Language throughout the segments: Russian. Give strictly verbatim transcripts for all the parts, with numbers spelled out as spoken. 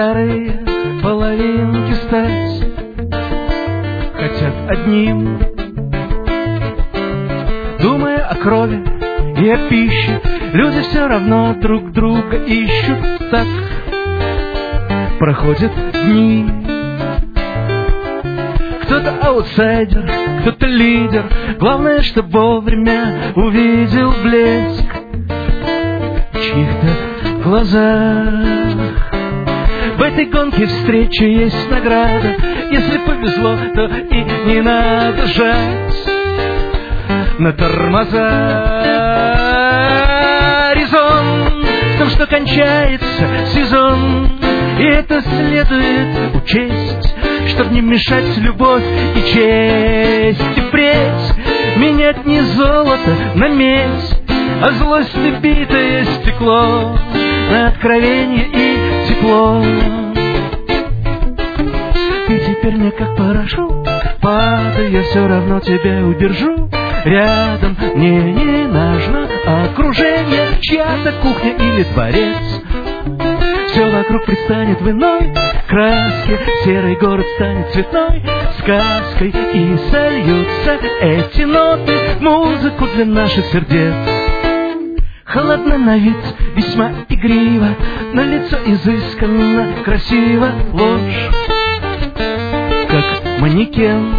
вторые половинки стать хотят одним. Думая о крови и о пище, люди все равно друг друга ищут. Так проходят дни. Кто-то аутсайдер, кто-то лидер. Главное, что вовремя увидел блеск в чьих-то глазах. В этой гонке встречи есть награда. Если повезло, то и не надо жать на тормоза. Резон в том, что кончается сезон, и это следует учесть, чтоб не мешать любовь и честь. И впредь менять не золото на медь, а злость и битое стекло на откровение и тепло. Ты теперь мне как парашют, падая, все равно тебя удержу. Рядом мне не нужно окружение, чья-то кухня или дворец. Все вокруг предстанет в иной краске, серый город станет цветной сказкой, и сольются эти ноты в музыку для наших сердец. Холодно на вид, весьма игриво, на лицо изысканно, красиво. Ложь, как манекен.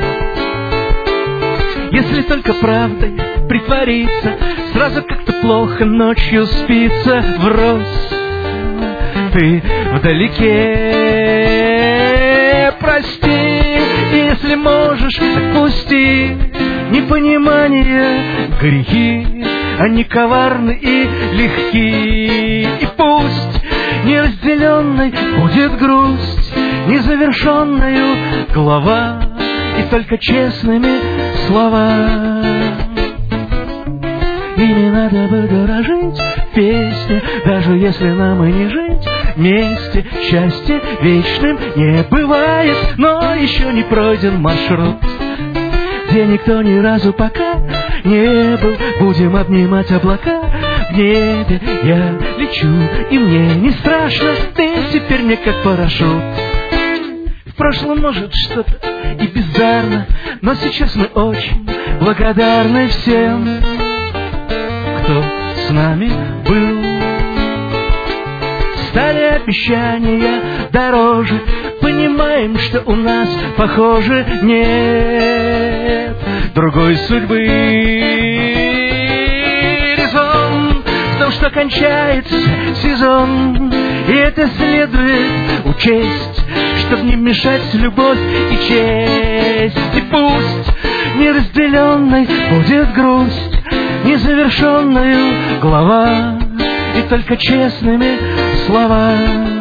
Если только правдой притвориться, сразу как-то плохо ночью спится. Врозь ты вдалеке. Прости, если можешь, отпусти непонимание, грехи, они коварны и легки. И пусть неразделенной будет грусть, незавершенную глава, и только честными слова. И не надо бы дорожить песни, даже если нам и не жить вместе. Счастье вечным не бывает, но еще не пройден маршрут, где никто ни разу пока не был. Будем обнимать облака в небе. Я лечу, и мне не страшно. Ты теперь мне как парашют. В прошлом, может, что-то и бездарно, но сейчас мы очень благодарны всем, кто с нами был. Стали обещания дороже, понимаем, что у нас, похоже, нет другой судьбы. Резон в том, что кончается сезон, и это следует учесть, чтоб не мешать любовь и честь. И пусть неразделенной будет грусть, незавершенную глава, и только честными слова.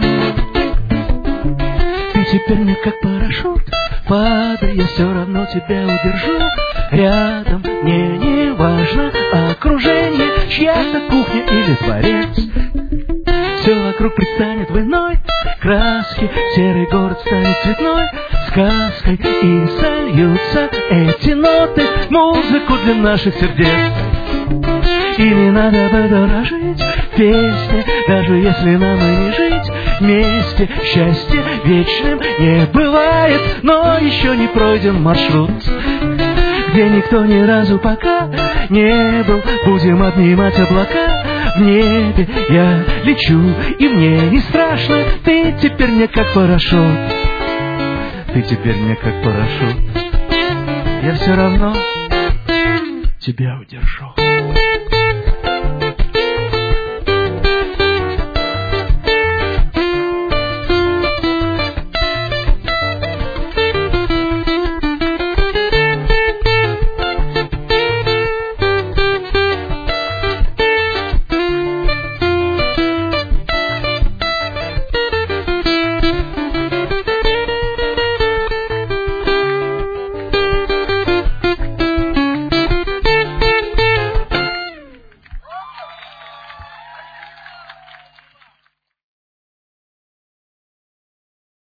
Ты теперь мне как парашют, падая, все равно тебя удержу. Рядом мне не важно окружение, чья-то кухня или дворец. Все вокруг предстанет в иной краске, серый город станет цветной сказкой, и сольются эти ноты в музыку для наших сердец. И не надо бы дорожить песни, даже если нам и не жить вместе. Счастье вечным не бывает, но еще не пройден маршрут, где никто ни разу пока не был. Будем обнимать облака в небе. Я лечу, и мне не страшно. Ты теперь мне как парашют. Ты теперь мне как парашют. Я все равно тебя удержу.